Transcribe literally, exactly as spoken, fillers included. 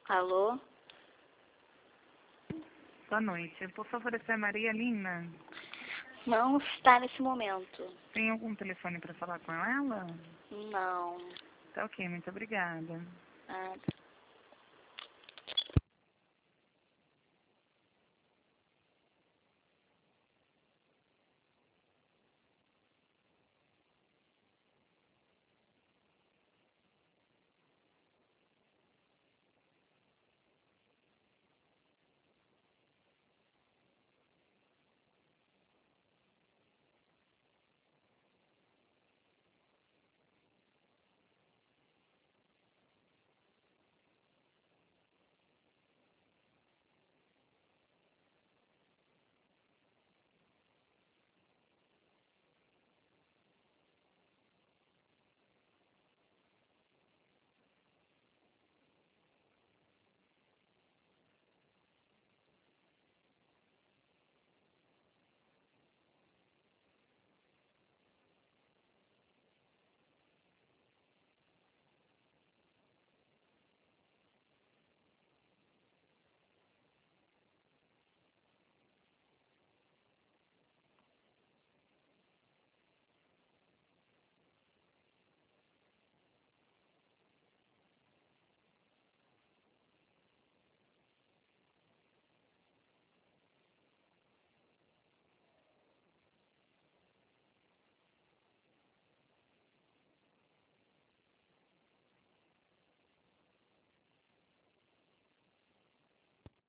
Alô? Boa noite. Por favor, essa é Maria Lina. Não está nesse momento. Tem algum telefone para falar com ela? Não. Tá ok, muito obrigada. Nada.